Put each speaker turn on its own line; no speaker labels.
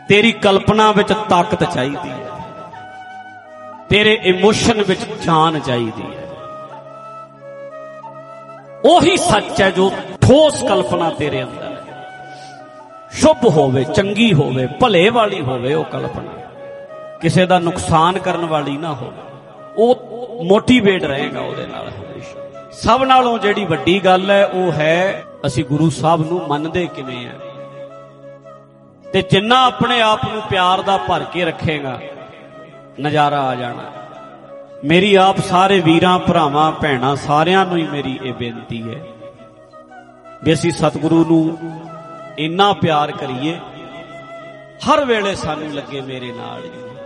तेरी कल्पना विच ताकत चाहिदी है, तेरे इमोशन विच जान चाहिदी है। ओही सच है जो ठोस कल्पना तेरे अंदर है। शुभ होवे, चंगी होवे, भले वाली होवे वो कल्पना, किसी दा नुकसान करन वाली ना हो। वो मोटिवेट रहेगा उहदे नाल हमेशा। सब नालों जिहड़ी वड्डी गल है वो है असीं गुरु साहब नूं मनदे किवें आ। ते जिन्ना अपने आप नूं प्यार दा भर के रखेगा नज़ारा आ जाना। मेरी आप सारे वीरां भरावां भैणां सारियां नूं ही मेरी ये बेनती है भी असीं सतगुरु नूं इन्ना प्यार करिए हर वेले सानूं लगे मेरे नाल ही।